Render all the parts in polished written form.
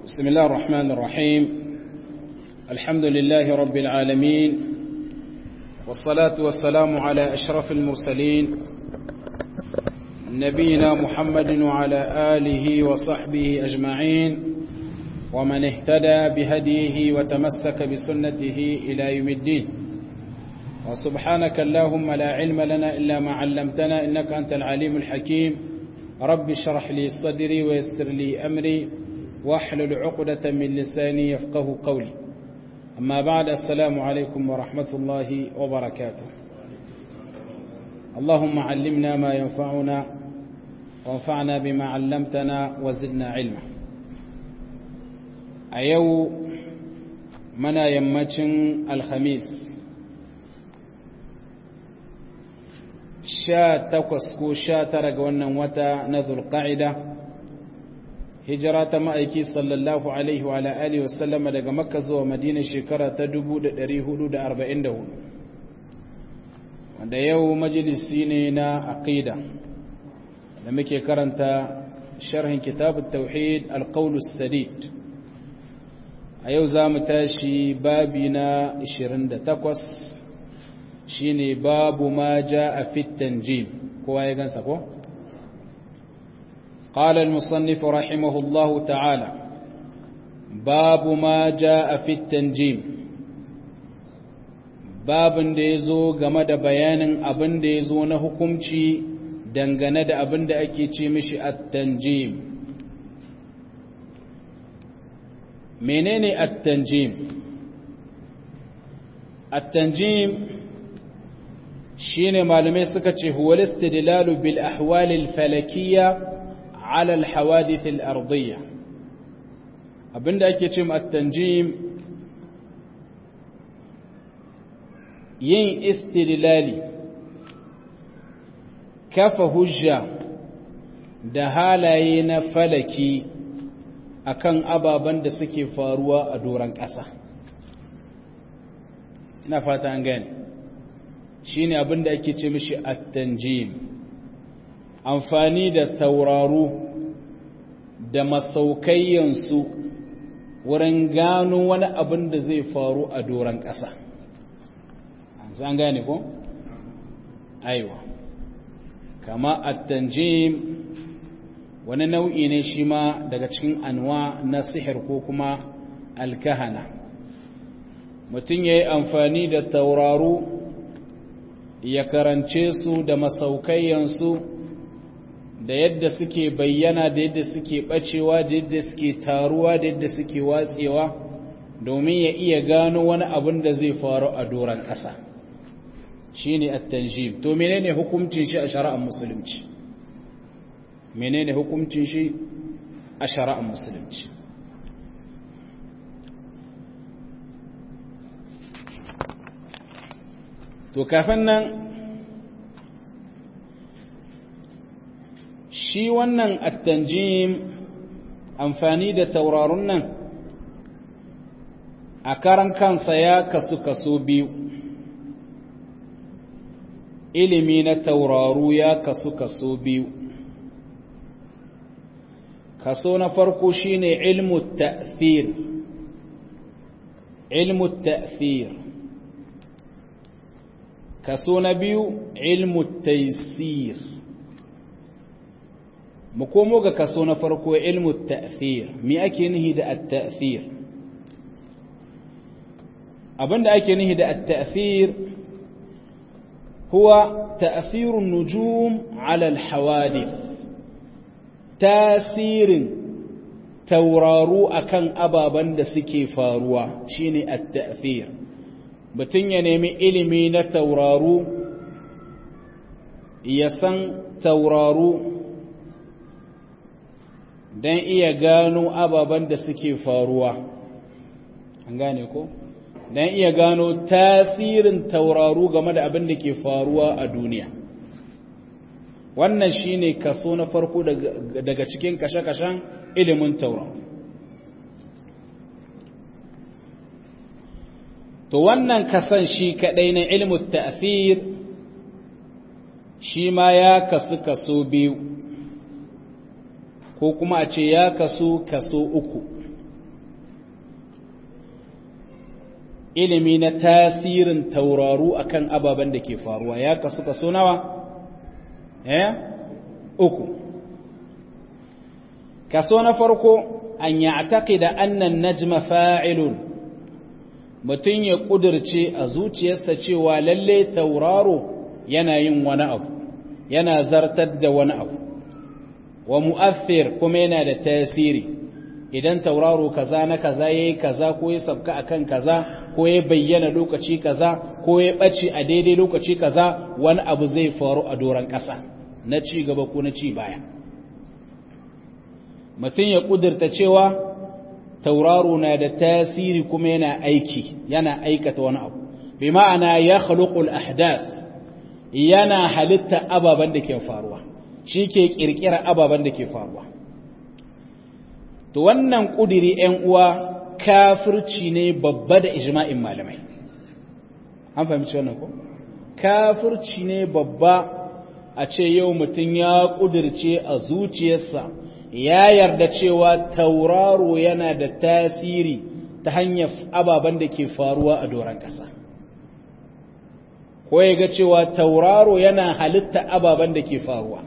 بسم الله الرحمن الرحيم الحمد لله رب العالمين والصلاة والسلام على أشرف المرسلين نبينا محمد وعلى آله وصحبه أجمعين ومن اهتدى بهديه وتمسك بسنته إلى يوم الدين وسبحانك اللهم لا علم لنا إلا ما علمتنا إنك أنت العليم الحكيم رب اشرح لي صدري ويسر لي أمري واحلل عقدة من لساني يفقه قولي أما بعد السلام عليكم ورحمة الله وبركاته اللهم علمنا ما ينفعنا وانفعنا بما علمتنا وزدنا علما أيو منا يمتن الخميس 18 ko 19 ga wannan wata na Dhulqa'ida hijira ta ma'aiki sallallahu alaihi wa alihi wasallam daga Makka zuwa Madina shekara ta 1444 wanda yau majalisi ne na aqida da muke karanta sharhin kitabut tauhid al-qawl as-sadid a yau zamu tashi babi na 28 shine babu ma jaa fi at-tanjim kowa ya gansa ko قال المصنف رحمه الله تعالى باب ما جاء في التنجيم babin da yazo game da bayanin abin da yazo na hukunci dangane da abin da ake ce mishi at-tanjim menene at-tanjim at-tanjim shine malume suka ce huwa al-istidlalu bil ahwal al-falakiyya على الحوادث الأرضية abinda ake ce at-tanjim yin istidlali kafa hujja da halaye na falaki akan ababen da suke faruwa a doran ƙasa ina fata an gane shine abinda ake ce mishi at-tanjim amfani da tauraru da masaukayyansu wurin gano wani abin da zai faru a doron ƙasa an gane ko? aiwa kama at-tanjim wani nau'i ne shi ma daga cikin anwa na sihir ko kuma alkahana mutum ya yi amfani da tauraru ya karance su da masaukayyansu da yadda suke bayyana da yadda suke bacewa da yadda suke taruwa da yadda suke watsewa domin ya iya gano wani abin da zai faru a doron ƙasa shine at-tanjim to menene hukuncin shi a shari'ar musulunci menene hukuncin shi a shari'ar musulunci to kafin nan shi wannan at-tanjim amfani da taurarun nan a karan kansa ya kaso biyu ilimi na tauraru ya kaso biyu kaso na farko shine ilmu ta'thir kaso na biyu ilmu taysir mu komo ga kaso na farko ilmu ta'thir me ake nihi da at-ta'thir abinda ake nihi da at-ta'thir huwa ta'thir an-nujum 'ala al-hawadith tasirin tauraru akan ababan da suke faruwa shine at-ta'thir mutun ya nemi ilimi na tauraru ya san tauraru don iya gano ababen da suke faruwa an gane ko don iya gano tasirin tauraru game da abin da ke faruwa a duniya wannan shine kaso na farko daga cikin kashe-kashen ilimin tauraru to wannan kasan shi kadai na ilmin ta'thir shi ma ya kaso biyu ko kuma a ce ya kaso uku ilimi na tasirin tauraru akan ababen da ke faruwa ya kaso nawa? Uku. Kaso na farko an ya'taqida anna an-najma fa'ilun, mutun ya kudirce a zuciyarsa cewa lalle tauraro yana yin wani abu, yana zartar da wani abu, wa mu'athir kuma yana da tasiri. Idan tauraro kaza na kaza yayi kaza ko ya sabka akan kaza ko ya bayyana lokaci kaza ko ya bace a daidai lokaci kaza, wani abu zai faru a doran kasa na ci gaba ko na ci baya. Mutum ya kudirta cewa tauraro na da tasiri kuma yana aiki, yana aikata wani abu, bi ma'ana ya khuluqul ahdath, yana halitta ababen da ke faruwa, shi ke kirkira ababen da ke faruwa. To wannan kudiri ‘yan uwa kafirci ne babba da ijma'in malamai. An fahimci wannan ko? Kafirci ne babba a ce yau mutum ya kudirce a zuciyarsa ya yarda cewa tauraro yana da tasiri ta hanyar ababen da ke faruwa a doron ƙasa. Ko ya ga cewa tauraro yana halitta ababen da ke faruwa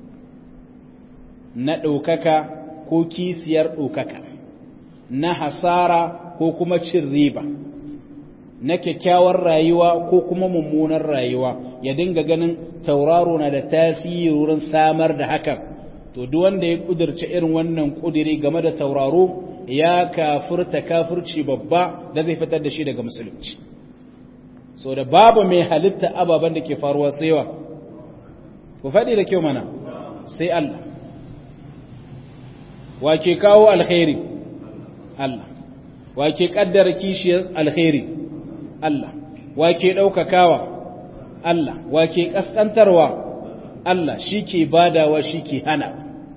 na ɗaukaka ko kisiyar ɗaukaka, na hasara ko kuma cin riba, na kyakkyawar rayuwa ko kuma mummunar rayuwa, ya dinga ganin tauraro na da tasiri wurin samar da hakan. To duk wanda ya kudirce irin wannan kudiri game da tauraro ya kafirta kafirci babba da zai fitar da shi daga musulunci. So da babu mai halitta ababen da ke faruwa sai wa ku faɗi da kyau mana, sai Allah. Wa ke kawo alkhairi? Allah. Wa ke kaddara kishiyar alkhairi? Allah. Wa ke ɗaukakawa? Allah. Wa ke ƙasƙantarwa? Allah. Shi ke badawa, shi ke hana.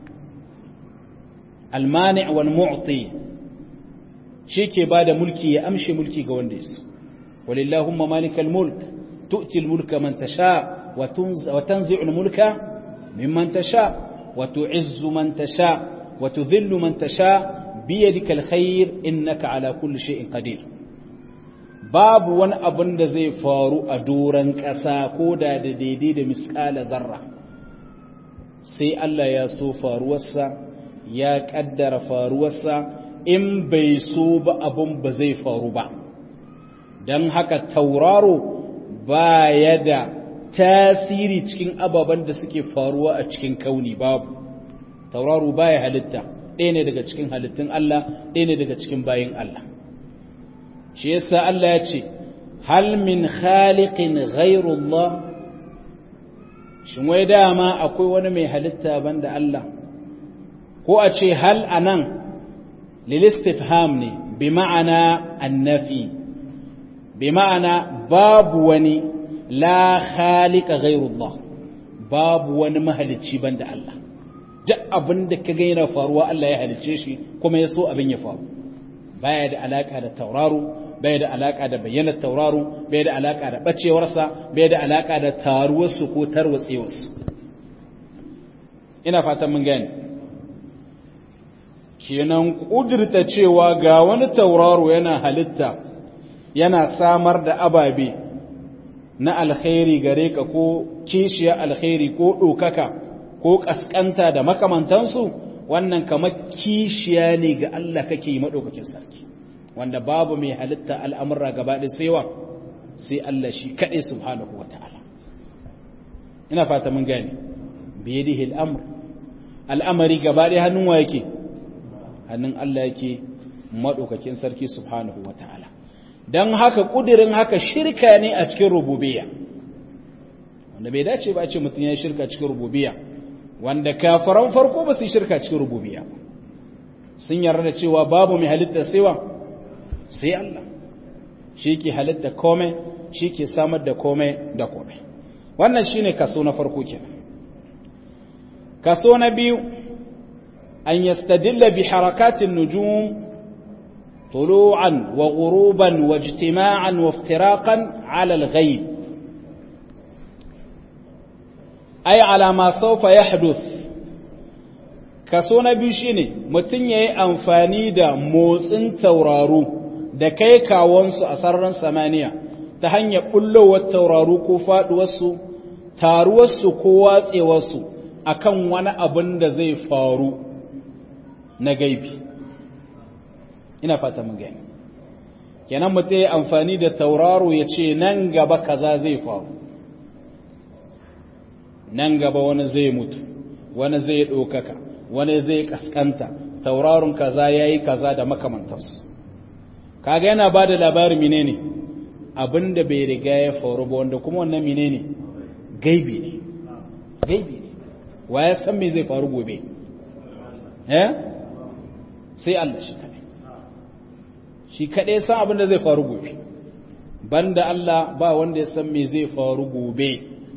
Almani' wal mu'ti, shi ke bada mulki ya amshe mulki ga wanda yaso. Walillahumma malikal mulk tu'ti al mulka man tasha wa tanzi'u al mulka mimman tasha wa tu'izzu man tasha wa tudhillu man tasha biyadika al khair innaka ala kulli shay'in qadir. Babu wani abin da zai faru a doran ƙasa ko da daidai da miskala zarra sai Allah ya so faruwarsa, ya kaddara faruwarsa, in bai so ba abun ba zai faru ba. Don haka tauraro ba ya da tasiri cikin ababen da suke faruwa a cikin kauni, babu. Tauraro ba ya halitta, ɗaya ne daga cikin halittun Allah, ɗaya ne daga cikin bayin Allah. Shi yasa Allah ya ce, hal min khaliqin ghairullah, shin wai dama akwai wani mai halitta banda Allah? Ko a ce hal anan lilistifham ne bi ma'ana annafi, bi ma'ana babu wani, la khaliqa ghairullah, babu wani mahalicci banda Allah. Duk abin da ka ga yana faruwa Allah ya halicce shi kuma ya so abin ya faru. Baya da alaka da tauraro, baya da alaka da bayyanar tauraro, baya da alaka da bacewarsa, baya da alaka da taruwarsu ko tarwatsewarsu. Ina fatan mun gane. Kenan kudurta cewa ga wani tauraro yana halitta, yana samar da ababe na alkhairi gare ka ko kishiya alkhairi ko ɗaukaka ko ƙasƙanta da makamantansu, wannan kamar kishiya ne ga Allah kake yi maɗaukakin sarki, wanda babu mai halitta al'amurra gaba ɗaya sai wa sai Allah shi kaɗai subhanahu wa ta'ala. Ina fata mun gane, biyadihi al'amari gaba ɗaya hannun wa yake? Hannun Allah yake maɗaukakin sarki subhanahu wa ta'ala. Don haka ƙudirin haka shirka ne a cikin rububiyya, wanda bai dace ba a ce mutum ya yi shirka cikin rububiyya, wanda kafaran farko ba su yi shirka cikin rububiyya, sun yarda da cewa babu mai halitta sai Allah, shi ke halitta komai, shi ke samar da komai da komai. Wannan shi ne kaso na farko kenan. Kaso na biyu, an yastadilla bi harakatin nujum طلوعا وغروبا واجتماعا وافتراقا على الغيب، أي على ما سوف يحدث. كسونا بيشيني متن يي أنفاني دا موتن تورارو da kai kawonsu a sararin samaniya ta hanyar bullowar tauraru ko faduwarsu taruwarsu ko watsewarsu akan wani abin da zai faru na gaibi. Ina fata mun gani kenan mutum ya amfani da tauraro ya ce nan gaba kaza zai faru, nan gaba wani zai mutu, wani zai ɗaukaka, wani zai kaskanta, tauraron kaza yayi kaza da makamantarsu. Kaga yana ba da labarin menene abinda bai riga ya faru ba, wanda kuma wannan menene gaibi ne. Gaibi ne, wa ya san me zai faru gobe? Sai Allah shi kaɗai. Shi kaɗai san abinda zai faru gobe, banda Allah ba wanda ya san me zai faru gobe.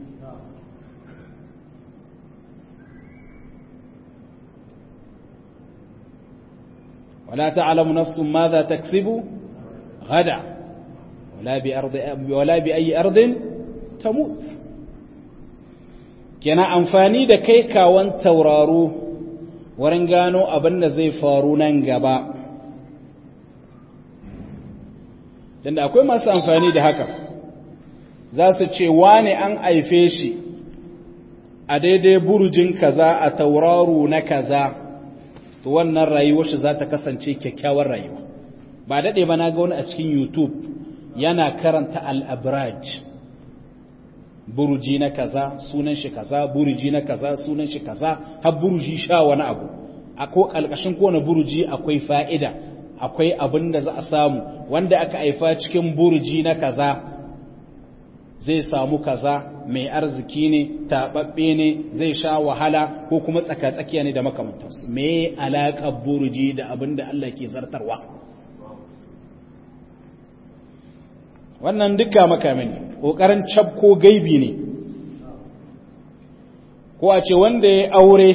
ولا تعلم نفس ماذا تكسب غدا ولا بأي أرض تموت. كنا أنفاني da kai kawan tauraro wurin gano abin da zai faru nan gaba, tunda akwai masu amfani da haka, za su ce wane an haife shi a daidai burjin kaza a tauraro na kaza, to wannan rayuwar shi za ta kasance kyakkyawar rayuwa. Ba daɗe ba na ga wani a cikin YouTube yana karanta al-abraj, buruji na kaza sunan shi kaza, buruji na kaza sunan shi kaza, har buruji sha wani abu. Ko kalkashin kowane buruji akwai fa'ida, akwai abin da za a samu. Wanda aka haifa cikin buruji na kaza zai samu kaza, mai arziki ne, taɓaɓɓe ne, zai sha wahala, ko kuma tsakatsakiya ne da makamantarsu. Me alaƙar burji da abin da Allah ke zartarwa? Wannan duka makamin ƙoƙarin cabko gaibi ne. Ko a ce wanda ya aure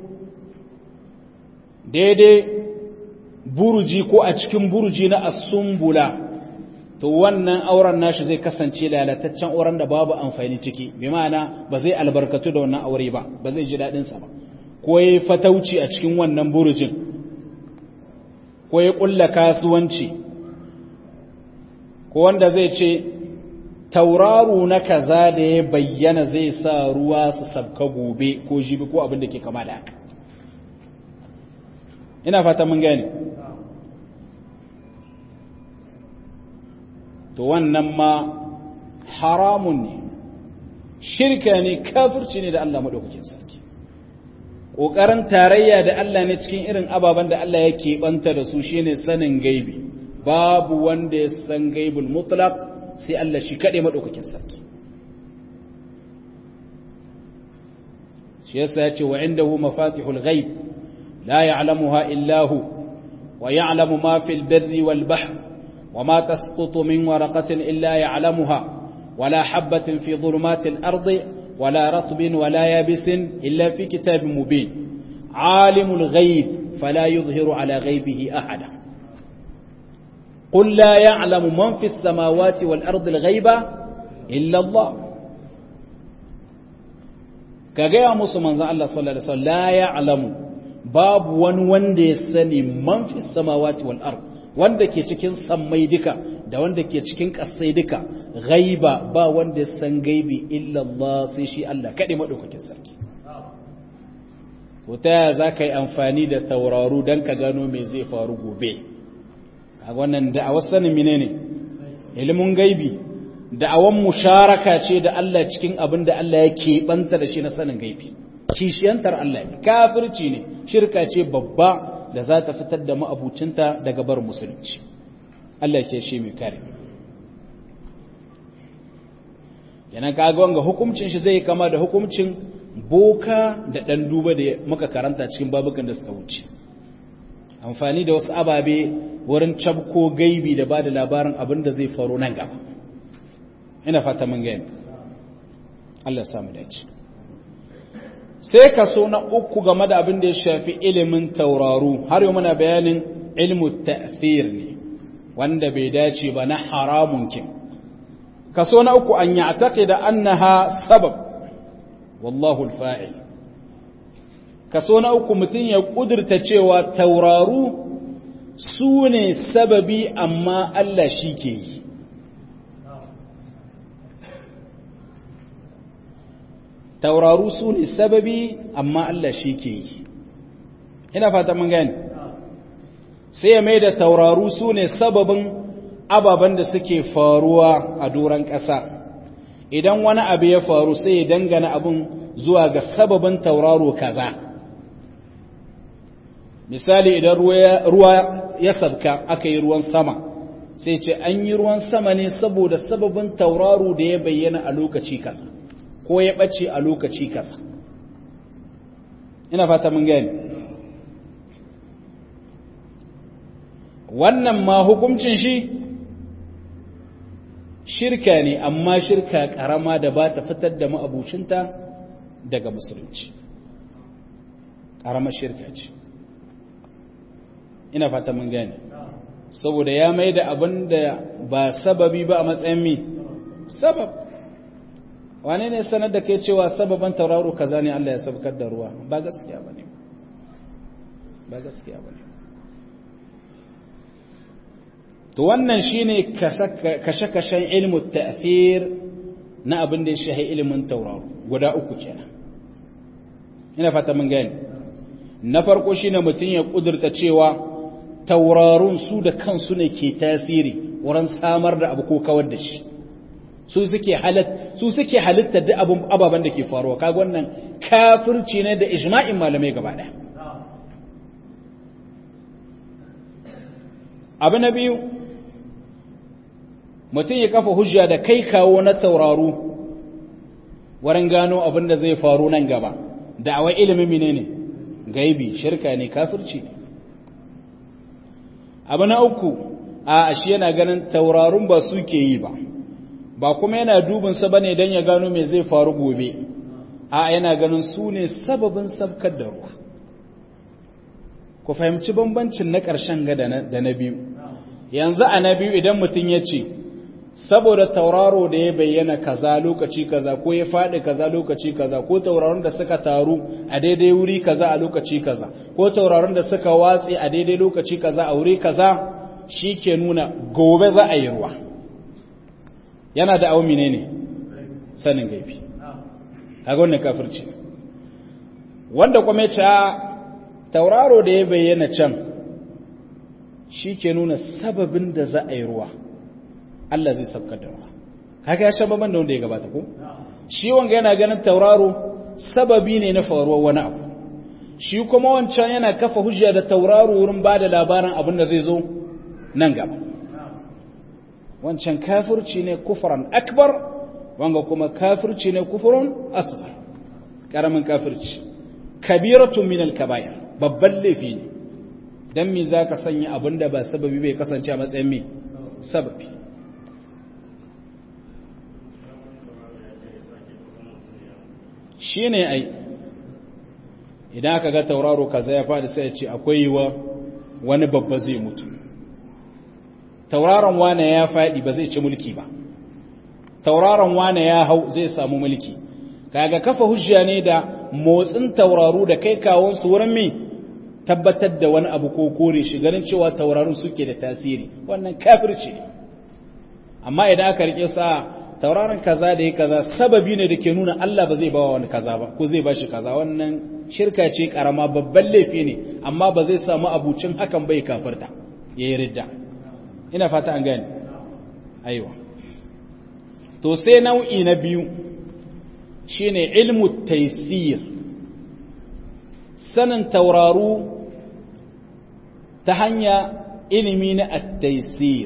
daidai burji ko a cikin burji na asumbula, to wannan auren nashi zai kasance lalataccen auren da babu amfani ciki, bi ma'ana ba zai albarkatu da wannan aure ba, ba zai ji daɗin sa ba. Ko yayi fatauci a cikin wannan burjin, ko ya kulla kasuwanci, ko wanda zai ce tauraro na kaza da ya bayyana zai sa ruwa su sabka gobe ko jibi ko abin da ke kama da haka. Ina fata mun gane. To wannan ma haramun ne, shirka ne, kafirci ne da Allah maɗaukakin sarki. Ƙoƙarin tarayya da Allah ne cikin irin ababen da Allah ya keɓanta da su shine sanin gaibi. Babu wanda ya san gaibul mutlaq sai Allah shi kaɗai maɗaukakin sarki. Shi yasa ya ce wa indahu mafatihul ghaib la ya'lamuha illa hu wa ya'lamu ma fil barri wal bahr وما تسقط من ورقة إلا يعلمها ولا حبة في ظلمات الأرض ولا رطب ولا يابس إلا في كتاب مبين عالم الغيب فلا يظهر على غيبه أحدا قل لا يعلم من في السماوات والأرض الغيب إلا الله. كجاء مسلم الله صلى الله عليه وسلم لا يعلم باب وان يسني من في السماوات والأرض, wanda ke cikin sammai duka da wanda ke cikin ƙasai duka, gaiba ba wanda san gaibi illallah sai shi Allah kaɗai maɗaukakin sarki. To ta yaya za ka yi amfani da tauraru don ka gano me zai faru gobe? A wannan da'awar sanin mine ne? Ilimin gaibi, da'awan musharaka ce da Allah cikin abin da Allah ya keɓanta da shi na sanin gaibi. Kishiyantar Allah ne, kafirci ne, shirka ce babba da za ta fitar da ma'abucinta daga bar musulunci. Allah ke shi mai kare. Yana kaga wanga hukuncin shi zai kama da hukuncin boka da ɗan duba da muka karanta cikin babukan da suka wuce. Amfani da wasu ababe wurin cabko gaibi da ba da labarin abin da zai faru nan gaba. Ina fata mun gani. Allah samu dace. Sai kaso na uku game da abin da ya shafi ilimin tauraru, har yau muna bayanin ilmu ta'thir ne wanda bai dace ba, na haramun kin. Kaso na uku an ya'taqida annaha sabab wallahu al-fa'il. Kaso na uku mutun ya kudurta cewa tauraru su ne sababi amma Allah shi ke yi. Tauraru su ne sababi amma Allah shi ke yi. Ina fata mun gani. Sai ya mai da tauraru su ne sababin ababen da suke faruwa a doron ƙasa. Idan wani abu ya faru sai ya dangana abin zuwa ga sababin tauraro kaza. Misali idan ruwa ya sabka aka yi ruwan sama, sai ce an yi ruwan sama ne saboda sababin tauraro da ya bayyana a lokaci kaza, ko ya ɓace a lokaci kaza. Ina fata mun gani. Wannan ma hukuncin shi shirka ne, amma shirka karama da ba ta fitar da ma'abucinta daga musulunci. Karamar shirka ce. Ina fata mun gane. Saboda ya mai da abin da ba sababi ba a matsayin mi sabab. Wane ne sanar da kai cewa sababan tauraro kaza ne Allah ya sabkar da ruwa? Ba gaskiya bane. Ba gaskiya bane. To wannan shine kashe-kashen ilmu ta'thir na abin da ya shahi ilimin tauraro guda uku kenan. Ina fata mun gane. Na farko shine mutum ya kudurta cewa taurarun su da kansu ne ke tasiri wurin samar da abu ko kawar da shi. Su suke halitta da ababen da ke faruwa. Kaga wannan kafirci ne da ijma'in malamai gaba ɗaya. Abu na biyu, mutum ya kafa hujja da kai kawo na tauraru wurin gano abin da zai faru nan gaba. Da'awar ilimin menene? Gaibi, shirka ne, kafirci ne. Abu na uku, shi yana ganin taurarun ba su ke yi ba kuma yana dubinsa ba ne don ya gano mai zai faru gobe, yana ganin su ne sababin sabkar da ruwa. Ku fahimci bambancin na ƙarshen ga da na biyu. Yanzu a na biyu idan mutum ya ce, saboda tauraro da ya bayyana kaza lokaci kaza, ko ya faɗi kaza lokaci kaza, ko tauraron da suka taru a daidai wuri kaza a lokaci kaza, ko tauraron da suka watse a daidai lokaci kaza a wuri kaza, shi ke nuna gobe za a yi ruwa. Yana da aumi ne sanin gaibi. Kaga wannan kafirci. Wanda kuma ya ce tauraro da ya bayyana can shi ke nuna sababin da za a yi ruwa. Allah zai sabkar da ruwa. Haka ya shababan da wanda ya gabata ko? Shi wanga yana ganin tauraro sababi ne na faruwar wani abu. Shi kuma wancan yana kafa hujja da tauraro wurin ba da labarin abin da zai zo nan gaba. Wancan kafirci ne kufran akbar, wanga kuma kafirci ne kufrun asghar. Karamin kafirci. Kabiratun min al-kaba'ir. Babban laifi ne. Dan me zaka sanya abin da ba sababi bai kasance a matsayin me? Sababi. Shi ne ai, idan aka ga tauraro kaza ya faɗi sai ya ce akwai yiwa wani babba zai mutu. Tauraron wane ya faɗi ba zai ci mulki ba. Tauraron wane ya hau zai samu mulki. Kaga kafa hujja ne da motsin tauraru da kai kawonsu wurin me tabbatar da wani abu ko kore shi ganin cewa taurarun suke da tasiri. Wannan kafirci ne. Amma idan aka rike sa tauraron kaza da ya kaza sababi ne da ke nuna Allah ba zai bawa wani kaza ba ko zai bashi kaza, wannan shirka ce karama, babban laifi ne, amma ba zai samu abucin hakan bai kafirta yayi ridda. Ina fata an gane. Aiwa. To sai nau'i na biyu shine ilmu taysir, sanin tauraru ta hanya ilimi na at-taysir.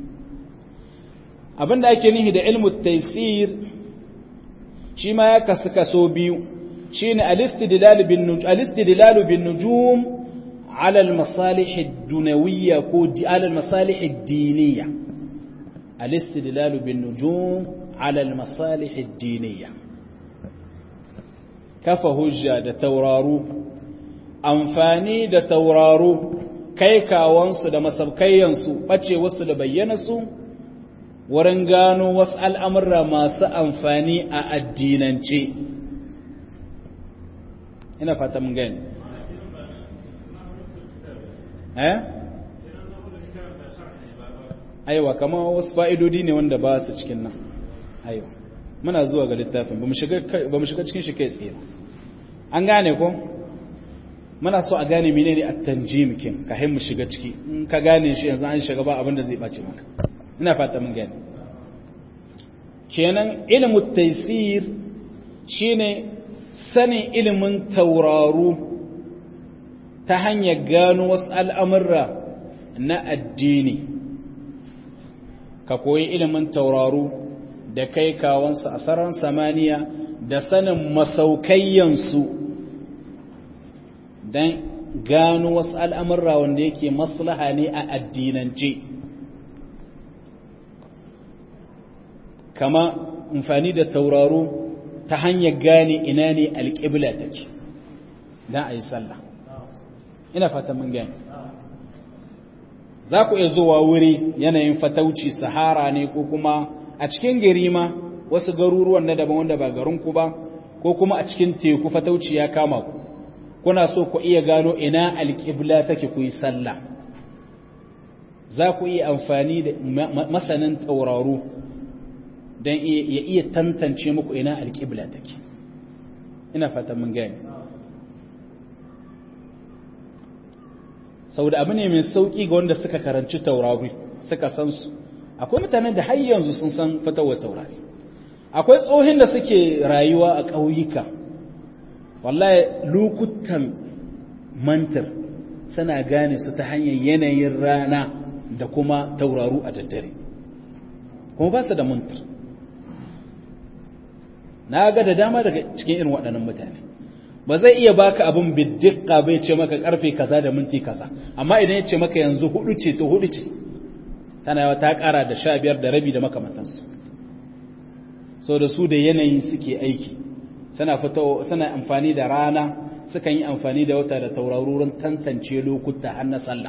Abinda ake nihi da ilmu taysir shi ma ya kasu kaso biyu, shine al-istidlal bin nujum ala al-masalih ad-dunawiyya ko ala al-masalih ad-diniyya. Al-istidlal bin nujum ala al-masalih ad-diniyya. Kafa hujja da tauraru, amfani da tauraru, kai kawansu da masabkayyansu, bace wasu da bayyana su wurin gano wasu al'amurra masu amfani a addinance. Ina fata mun gani. aiwa kama wasu fa'idodi ne wanda ba su cikin nan aiwa muna zuwa ga littafin ba mu shiga cikin shi kai tsaye an gane ko muna so a gane menene at-tanjim kin kafin mu shiga ciki in ka gane shi yanzu an shiga ba abin da zai bace maka ina fata mun gane kenan ilmu taysir shine sanin ilimin tauraru ta hanyar gano wasu al'amurra na addini ka koyi ilimin tauraru da kai kawansu a sararin samaniya da sanin masaukayyansu don gano wasu al'amurra wanda yake maslaha ne a addinance kama amfani da tauraro ta hanyar gane ina ne alƙibla take don a yi sallah ina fata mun gani za ku iya zuwa wuri yanayin fatauci sahara ne ko kuma a cikin gari ma wasu garuruwan na daban wanda ba garinku ba ko kuma a cikin teku fatauci ya kama ku kuna so ku iya gano ina alƙibla take ku yi sallah za ku iya amfani da masanin tauraro don ya iya tantance muku ina alƙibla take ina fata mun gani saboda abu ne mai sauki ga wanda suka karanci taurari suka san su akwai mutanen da har yanzu sun san fatawar taurari akwai tsohin da suke rayuwa a ƙauyuka wallahi lokutan mantar suna gane su ta hanyar yanayin rana da kuma tauraru a daddare kuma ba su da mantar na ga da dama daga cikin irin waɗannan mutane ba zai iya baka abin biddiqa bai ce maka karfe kaza da minti kaza amma idan ya ce maka yanzu 4 ce to 4 ce tana yawa ta kara da 15 da rabi da makamantansu so da su da yanayin suke aiki suna amfani da rana sukan yi amfani da wata da taurarurin tantance lokuta har na sallah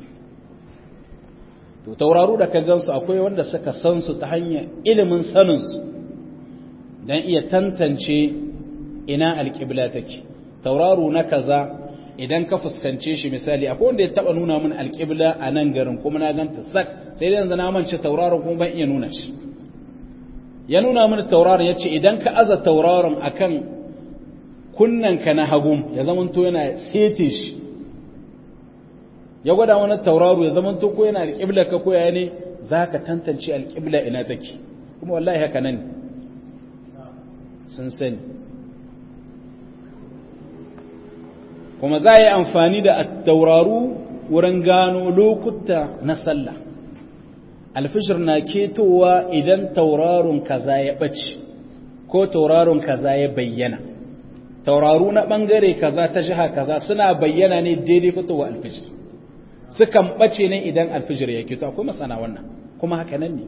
to tauraru da ka gansu akwai wanda suka san su ta hanyar ilimin sanin su dan iya tantance ina alƙibla take tauraro na kaza idan ka fuskance shi misali akwai wanda ya taba nuna min alƙibla a nan garin kuma na ganta sak sai dai yanzu na mance tauraron kuma ban iya nuna shi ya nuna mini tauraron yace idan ka aza tauraron akan kunnanka na hagu ya zamanto yana sete shi ya gwada wani tauraro ya zamanto ko yana alƙibla ka ko ya ne zaka tantance alƙibla ina take kuma wallahi haka nan sun sani kuma za a yi amfani da tauraru wurin gano lokuta na sallah alfishir na ketowa idan tauraron kaza ya ɓace ko tauraron kaza ya bayyana tauraru na ɓangare kaza ta jiha kaza suna bayyana ne daidai fitowa alfishir sukan ɓace ne idan alfishir ya keto akwai masana wannan kuma haka nan ne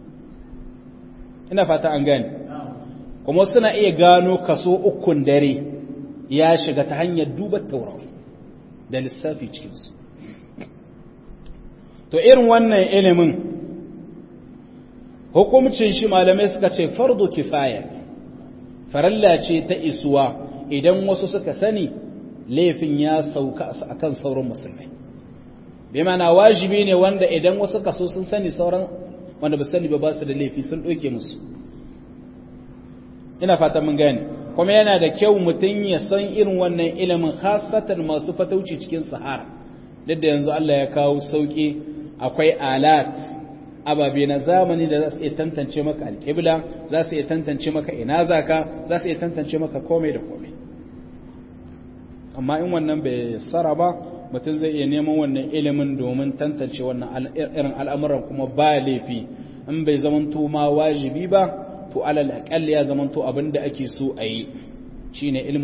ina fata an gane kuma suna iya gano kaso 3 dare ya shiga ta hanyar duba taurari da lissafi cikinsu to irin wannan ilimin hukumcin shi malamai suka ce fardu kifaya faralla ce ta isuwa idan wasu suka sani laifin ya sauka akan sauran musulmai bai mana wajibi ne wanda idan wasu kaso sun sani sauran wanda ba sani ba su da laifi sun ɗauke musu ina fatan mun gane kuma yana da kyau mutum ya san irin wannan ilimin khasatan masu fatauci cikin sahara duk da yanzu Allah ya kawo sauki akwai alat ababe na zamani da za su iya tantance maka alƙibla za su iya tantance maka ina zaka za su iya tantance maka komai da komai amma in wannan bai sara ba mutum zai iya neman wannan ilimin domin tantance wannan irin al'amuran kuma ba laifi in bai zamanto ma wajibi ba to alal aqall ya zamanto abinda ake so a yi shine ilmu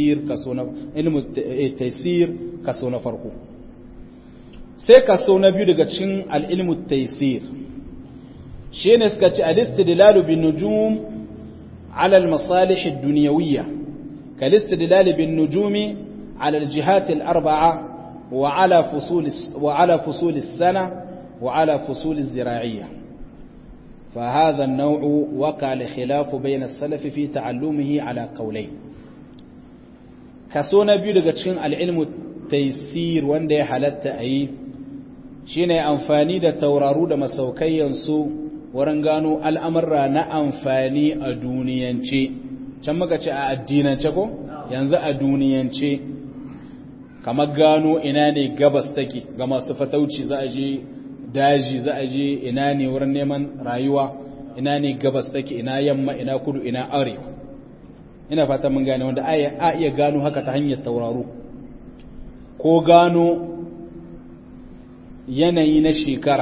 taysir kaso na farko sai kaso na biyu daga cikin al-ilmu taysir shine suka ce al-istidlal bin nujum ala al-masalih ad-dunyawiyya kal istidlal bin nujumi ala al-jihat al-arba'a wa ala fusul as-sana wa ala fusul az-zira'iyya فهذا النوع وقع لخلاف بين السلف في تعلمه على قولين kaso na biyu daga cikin al'ilmu taysir wanda ya halatta a yi shine amfani da tauraru da masaukayyansu wurin gano al'amurra na amfani a duniyance. Can muka ce a addinance ko? Yanzu a duniyance, kamar gano ina ne gabas take ga masu fatauci, za a je daji, za a je ina ne wurin neman rayuwa, ina ne gabas take, ina yamma, ina kudu, ina arewa. Ina fata mun gane, wanda a iya gano haka ta hanyar tauraro, ko gano yanayi na shekara,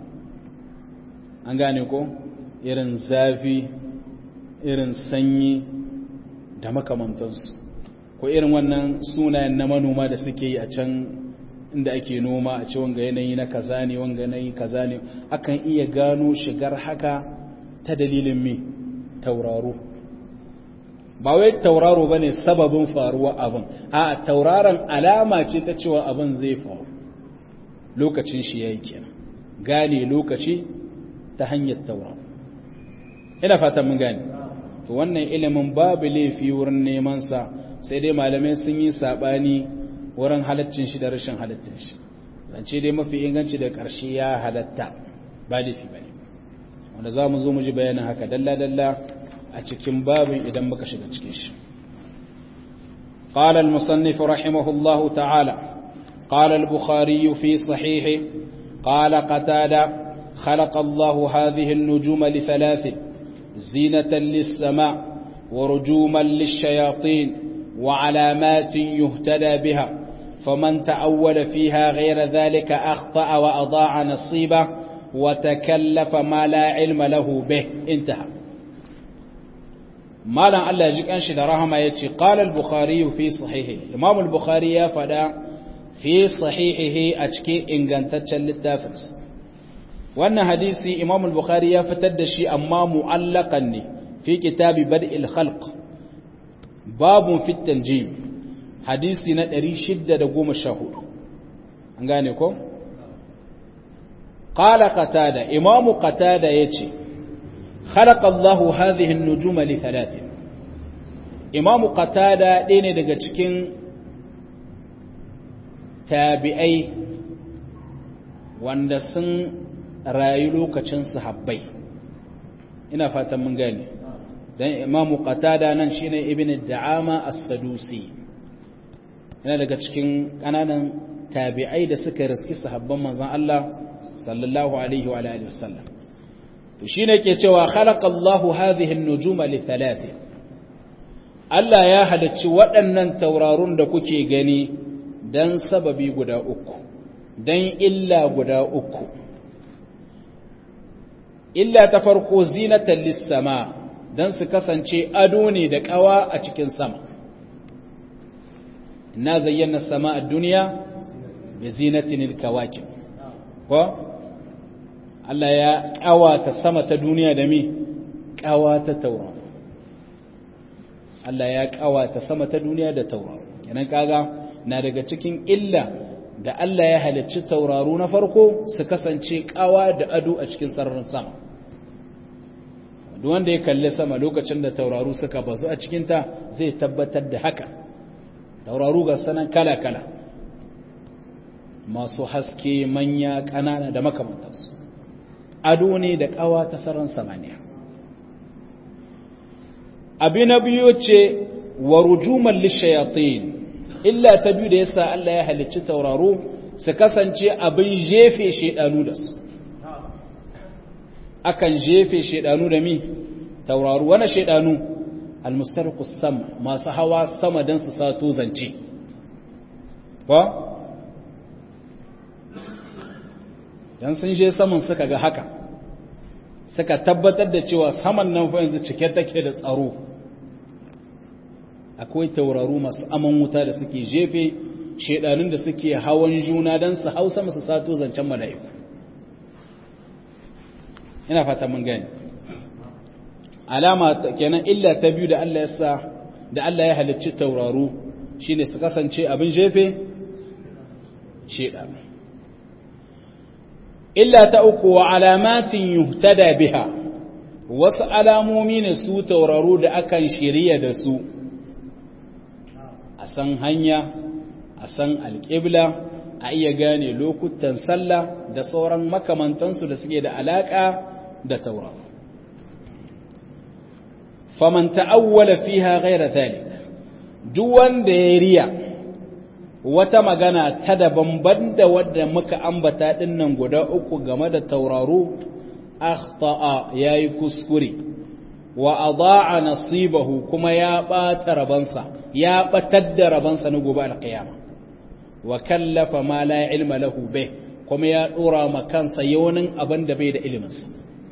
an gane ko, irin zafi, irin sanyi da makamantansu, ko irin wannan sunayen na manoma da suke yi a can inda ake noma, a ce wanga yanayi na kaza ne, wanga yanayi kaza ne. Akan iya gano shigar haka ta dalilin me tauraro. Ba wai tauraro bane sababin faruwa abin, a tauraron alama ce ta cewa abin zai faru, lokacin shi yayi kenan. Gane lokaci ta hanyar tauraro. Ina fatan mun gane. To wannan ilimin babu laifi wurin neman sa, sai dai malamai sun yi sabani wurin halaccin shi da rashin halaccin shi. Zance dai mafi inganci da ƙarshe ya halatta, ba laifi bane, wanda za mu zo mu ji bayanin haka dalla-dalla a cikin babin idan muka shiga cikin shi. قال المصنف رحمه الله تعالى قال البخاري في صحيحه قال قتادة خلق الله هذه النجوم لثلاث: زينة للسماء، ورجوما للشياطين، وعلامات يهتدى بها، فمن تأول فيها غير ذلك أخطأ وأضاع نصيبه وتكلف ما لا علم له به. انتهى. مالا الله يجيك أنشد رحمه يتي قال البخاري في صحيحه. إمام البخاري يفدى في صحيحه أتكي إنغانتتش للتافنس، وأن حديثي إمام البخاري يفتدشي أما معلقا في كتاب بدء الخلق باب في التنجيم، حديثي ندري شدة دقوم الشهود. أنغانيكم قال قتادة، إمام قتادة يتي خلق الله هذه النجوم لثلاث. إمام قتادة ديني دقا cikin tabi'ai wanda sun rayu lokacin sahabbai. Ina fatan mun gane, dan Imam Qatada nan shine Ibn Da'ama As-Sadusi, yana daga cikin kananan tabi'ai da suka riski sahabban manzon Allah sallallahu alaihi wa alihi wasallam. To shine yake cewa khalaqallahu hadhihi an-nujuma li thalath. Allah ya halicci waɗannan taurarun da kuke gani dan sababi guda uku, dan illa guda uku. Illa ta farko zinatan lis-sama, dan su kasance ado ne da kawa a cikin sama. Inna zayyana as-samaa ad-dunya bi zinatin al-kawakib. Ko Allah ya kawata sama ta duniya da me? Kawata tauraro. Allah ya kawata sama ta duniya da tauraro. Kenan kaga na daga cikin illa da Allah ya halicci tauraro na farko su kasance kawa da ado a cikin sararin sama. Duk wanda ya kalli sama lokacin da tauraro suka bazu a cikin ta zai tabbatar da haka. Tauraro ga sanan kala-kala, masu haske, manya, ƙanana da makamantansu. Ado ne da kawa ta sararin samaniya. Abi na biyu ce wa rujuman lishayatin. Illa ta biyu da yasa Allah ya halicci tauraro su kasance abin jefe shedanu da su. Akan jefe shedanu da mi? Tauraro. Wani shedanu? Almustarqus sam, masu hawa sama dan su sato zance. Ba? Dan sun je saman suka ga haka, suka tabbatar da cewa saman nan fa yanzu cike take da tsaro. Akwai tauraru masu aman wuta da suke jefe shedanun da suke hawan juna don su hausa masu sato zancen mala'iku. Ina fata mun gani. Alama kenan illa ta biyu da Allah ya sa, da Allah ya halicci tauraru shine su kasance abin jefe shedanu. Illa ta uku wa alamatin yuhtada biha, wasu alamomi ne su tauraru da akan shirya da su, a san hanya, a san alƙibla, a iya gane lokutan sallah da sauran makamantansu da suke da alaka da tauraro faman ta'awwala fiha ghayra dhalik duk wanda ya riya wata magana ta daban banda wadda muka ambata dinnan guda uku game da tauraro akhta'a yayi kuskure wa adaa nasibahu kuma ya bata rabansa ya batar da rabansa na gobe alqiyama wa kallafa ma la ilma lahu bih kuma ya dora ma kansa yawanin abin da bai da ilimin sa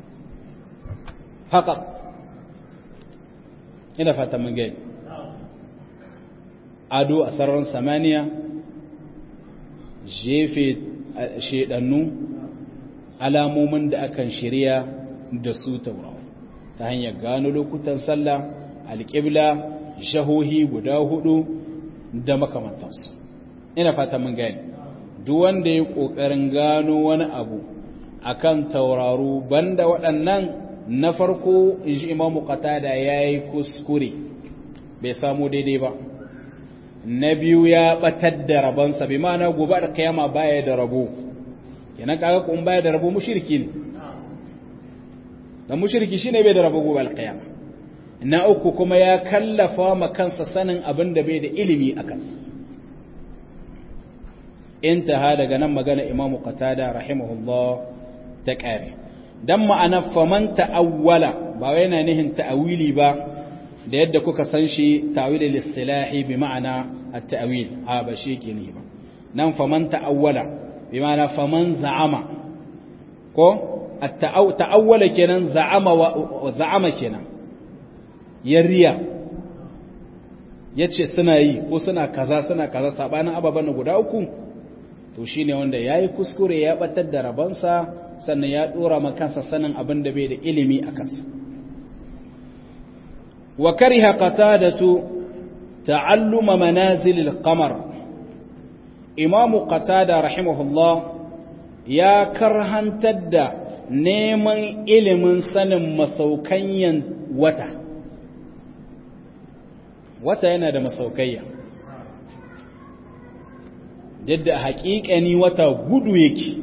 haka ina fata mun gani ado a sararin samaniya jefe shedannu alamomin da akan shirya da su taurawa ta hanyar gano lokutan sallah alƙibla shahohi guda 4 da makamantansu ina fata mun gani duk wanda ya kokarin gano wani abu akan tauraro banda waɗannan na farko inji imamu qatada yayi kuskure bai samu daidai ba na biyu ya batar da rabansa bi ma'ana gobe da kiyama baya da rabo kenan kaga kun baya da rabo mushriki ne dan mushriki shine bai da rabo gobe al-qiyama na uku kuma ya kallafa ma kansa sanin abin da bai da ilimi a kansa intaha daga nan magana imamu qatada rahimahullah ta kare dan ma'ana faman ta'awwala ba wai yana nihin ta'awili ba da yadda kuka san shi ta'wil al-istilahi bi ma'ana at-ta'wil ba shi yake ne ba nan faman ta'awwala bi ma'ana faman za'ama ko ta'awwala kenan za'ama kenan yariya yace suna yi ko suna kaza sabanin ababan guda uku to shine wanda yayi kuskure ya batar da rabansa sannan ya dora ma kansa sanin abin da bai da ilimi a kansa wa kariha qatadatu ta'alluma manazil al-qamar imamu qatada rahimahullah ya karhantar da neman ilimin sanin masaukanyan wata yana da masaukayya yadda haƙiƙani wata gudu yake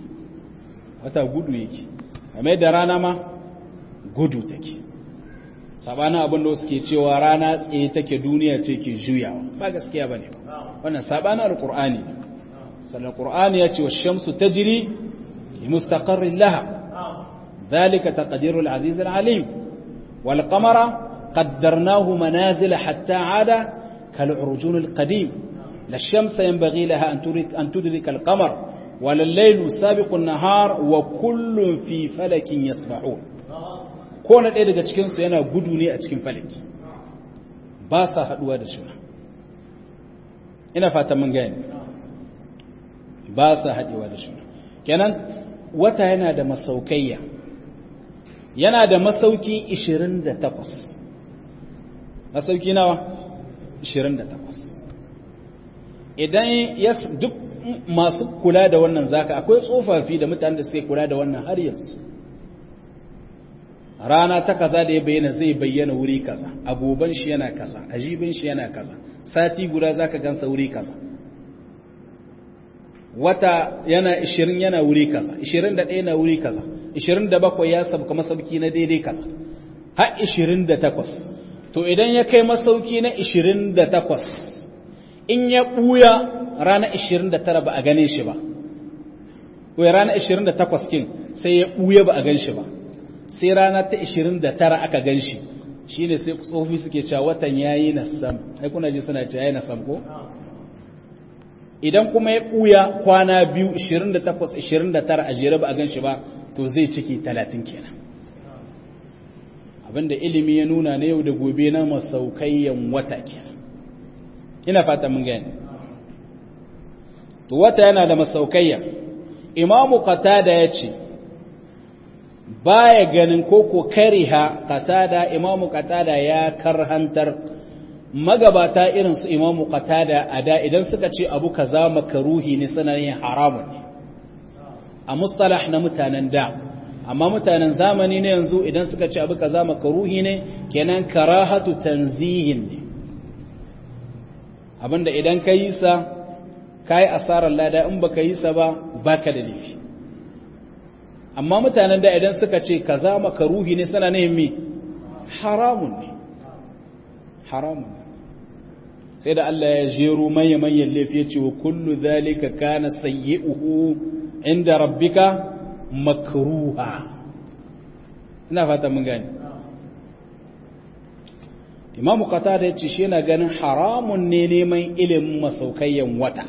kamar da rana ma gudu take sabanin abin da suke cewa rana tsaye take duniya ce ke juyawa ba gaskiya bane wannan sabanin alqur'ani sannan qur'ani ya ce wash-shamsu tajri li mustaqarrin laha dhalika taqdirul aziz al-alim wal qamara qaddarnahu manazila hatta 'ada kal urjun al-qadim la ash-shamsu yanbaghi laha an tudrika al-qamar wal laylu sabiqu an-nahar wa kullun fi falakin yasbahun ko na ɗaya daga cikinsu yana gudu ne a cikin falaki ba sa haɗuwa da shi ina fata mun gani ba sa haɗuwa da shi kenan wata yana da masaukayya yana da masauki 28 masauki nawa 28 idan duk masu kula da wannan zaka akwai tsofaffi da mutanen da suke kula da wannan har yanzu rana ta kaza da ya bayyana zai bayyana wuri kaza agoban shi yana kaza ajibin shi yana kaza sati guda zaka gansa wuri kaza wata yana 20 yana wuri kaza 21 na wuri kaza 27 ya sabka masauki na daidai kaza har 28 to idan ya kai masauki na 28 in ya buya rana 29 ba a gane shi ba ko rana 28 kin sai ya buya ba a gan shi ba sai rana ta 29 aka gan shi shi ne sai tsofi suke cewa watan ya yi nasam ai kuna ji suna cewa ya yi nasam ko? idan kuma ya ɓuya kwana biyu 28-29 a jere ba a gan shi ba to zai ciki 30 kenan abinda ilimi ya nuna na yau da gobe na masaukayyan wata kenan ina fata mun gani to wata yana da masaukayya imamu qatada ya ce baya ganin koko kariha qatada imamu qatada ya karhantar magabata irin su imamu qatada ada idan suka ce abu kaza makaruhi ne sanayin haramun ne a mustalah na mutanen da amma mutanen zamani ne yanzu idan suka ce abu kaza makaruhi ne kenan karahatu tanzihin ne abinda idan ka yi sa kai asarar lada in baka yi sa ba baka da laifi. Amma mutanen da idan suka ce kaza makaruhi ne suna ne mi haramun ne, haramun ne. Sai da Allah ya jero manyan laifi ya ce wa kullu zalika kana sayyi'uhu inda rabbika makruha. Ina fata mun gani. Imam Qatada ya ce shi yana ganin haramun ne neman ilimin masaukayyan wata.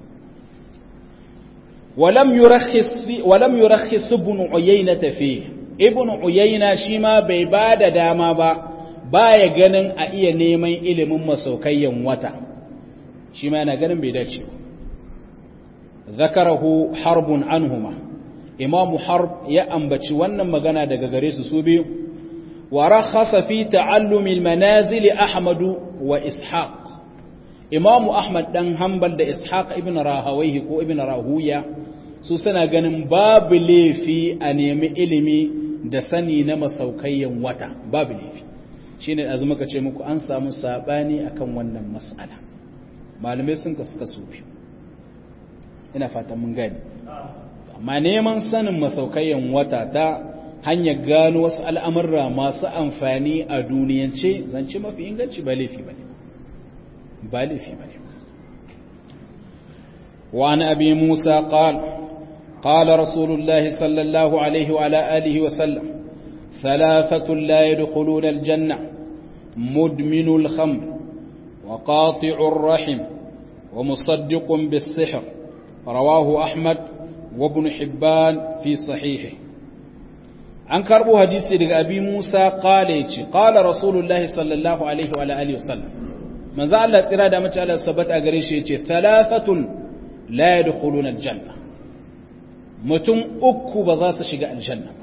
Walam yurakhis ibn Uyayna fi ibn Uyayna shi ma bai bada dama ba baya ganin a iya neman ilimin masaukayyan wata, shi ma yana ganin bai dace ba. Zakarahu harbun anhuma, imamu harb ya ambaci wannan magana daga gare su biyu. Wa rakhasa fi ta'allumi al-manazil ahmad wa ishaq, imamu ahmad dan hanbal da ishaq ibn rahawayhi ko ibn rahuya su suna ganin babu laifi a nemi ilimi da sani na masaukayyan wata, babu laifi. Shine azu muka ce muku an samu sabani akan wannan mas'ala, malamai sun kasu biyu, ina fatan mun gani. Amma neman sanin masaukayyan wata ta hanyar gano wasu al'amurra masu amfani a duniyance zance mafi inganci ba laifi bane, ba laifi bane. Wa an abi Musa qala rasulullahi sallallahu alaihi wa ala alihi wa sallam ثلاثة لا يدخلون الجنة مدمن الخمر وقاطع الرحم ومصدق بالسحر رواه أحمد وابن حبان في صحيحه. عن كربو حديثي لك أبي موسى قال رسول الله صلى الله عليه وعلى آله وسلم من ذا الله إرادة متعالى السبت أغريشي ثلاثة لا يدخلون الجنة متم أكو بزاس شقاء الجنة.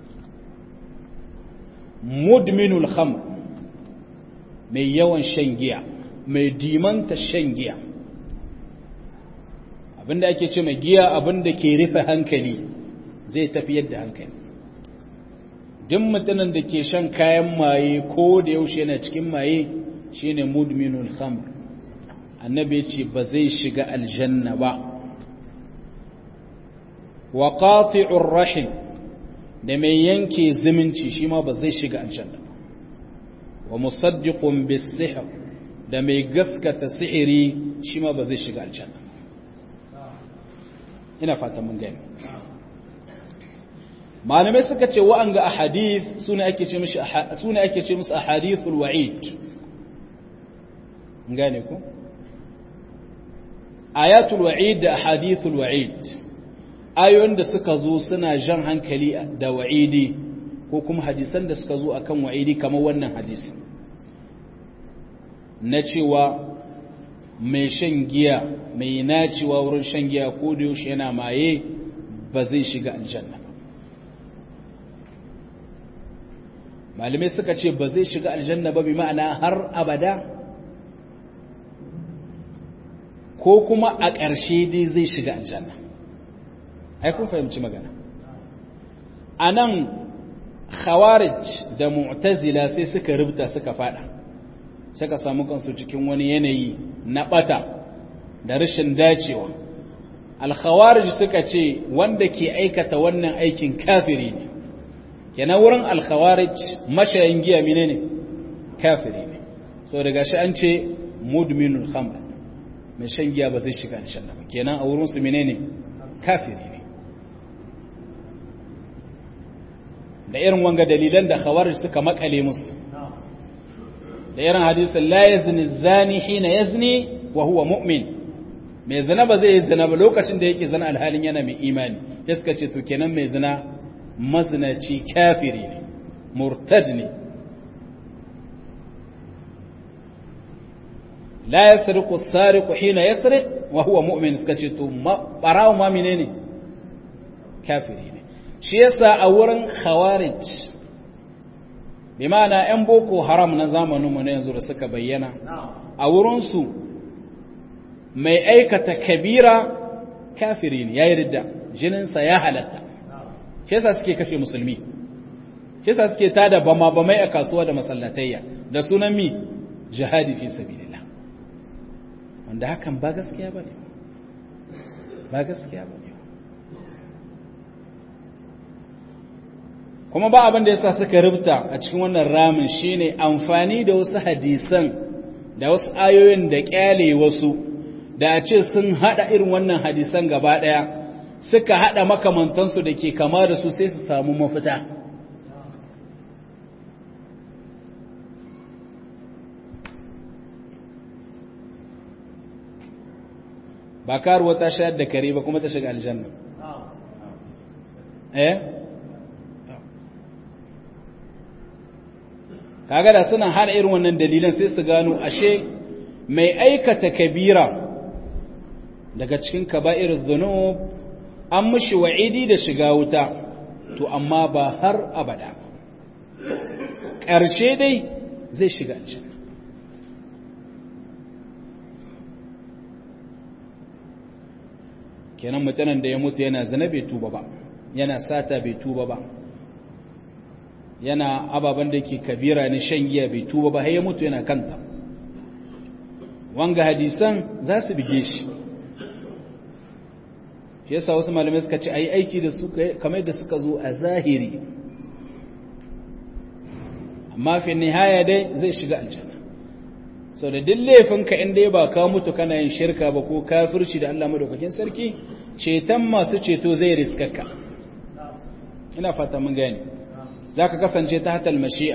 mudminul khamr, mai yawan shan giya, mai dimanta shan giya. Abinda ake ce mai giya abinda ke rufe hankali, zai tafi yadda hankali. Duk mutumin da ke shan kayan maye ko da yaushe yana cikin maye shine mudminul khamr. Annabi ya ce ba zai shiga aljanna ba. Wa qati'ur rahim, da mai yanke zumunci shi ma ba zai shiga aljanna ba. Wa musaddiqun bis-sihr, da mai gaskata sihiri shi ma ba zai shiga aljanna ba. Ina fatan mun gani. Malamai suka ce wa'anga ahadith sune ake ce musu ahadithul wa'id. Ngane ko? Ayatul wa'id da ahadithul wa'id. Ayoyin da suka zo suna jan hankali da wa'idi, ko kuma hadisan da suka zo akan wa'idi kamar wannan hadisi na cewa mai shan giya, mai nacewa wurin shan giya ko da yaushe yana maye ba zai shiga aljanna ba. Malamai suka ce ba zai shiga aljanna ba bi ma'ana har abada, ko kuma a ƙarshe dai zai shiga aljanna. Ai kun fahimci magana. Anan khawarij da mu'tazila sai suka rubuta suka fada, suka samu kansu cikin wani yanayi na bata da rashin dacewa. Al-khawarij suka ce wanda ke aikata wannan aikin kafiri ne. Kenan wurin al-khawarij mashayin giya menene? Kafiri ne. So daga shi an ce mudminul khamr, mai shan giya ba zai shiga aljanna ba. Kenan a wurin su menene? Kafiri. Da irin wanga dalilan da khawarij suka makale musu, da irin hadisin la yazni zani hina yazni wa huwa mu'min, mai zina ba zai yi zina ba lokacin da yake zina alhalin yana mai imani. Ya suka ce to kenan mai zina mazinaci kafiri ne, murtad ne. La yasriqu as-sariqu hina yasriq wa huwa mu'min, suka ce to barawo ma menene? Kafiri ne. Shi yasa a wurin khawarij, bi ma'ana 'yan boko haram na zamaninmu na yanzu da suka bayyana, a wurinsu mai aikata kabira kafiri ne, ya yi ridda, jininsa ya halatta. Shi yasa suke kashe musulmi, shi yasa suke tada bama-bamai a kasuwa da masallatayya da sunan mi? Jihadi fi sabilillah. Wanda hakan ba gaskiya ba ne. ba gaskiya ba ne. Kuma ba abin da yasa suka rubuta a cikin wannan ramin shine amfani da wasu hadisan da wasu ayoyin da kyale wasu, da a ce sun hada irin wannan hadisan gaba daya suka hada makamantansu da ke kama da su sai su samu mafita. ba karuwa ta shayar da kare ba kuma ta shiga aljanna kaga da suna hana irin wannan dalilan sai su gano ashe mai aikata kabira daga cikin kaba'ir dhunub an mushi wa'idi da shiga wuta, to amma ba har abada, ƙarshe dai zai shiga aljanna. kenan mutanen da ya mutu yana zina bai tuba ba, yana sata bai tuba ba, yana ababen da ke kabira ne shan giya bai tuba ba, har ya mutu yana kanta. Wanga hadisan za su bige shi. Shi yasa wasu malamai suka ce ayi aiki da su kamar da suka zo a zahiri, amma fi nihaya dai zai shiga aljanna. Sau da duk laifinka inda ba ka mutu kana yin shirka ba ko kafirci da Allah madaukakin sarki, ceton masu ceto zai riskaka. Ina fata mun gani. Za ka kasance ta hatal mashi'a.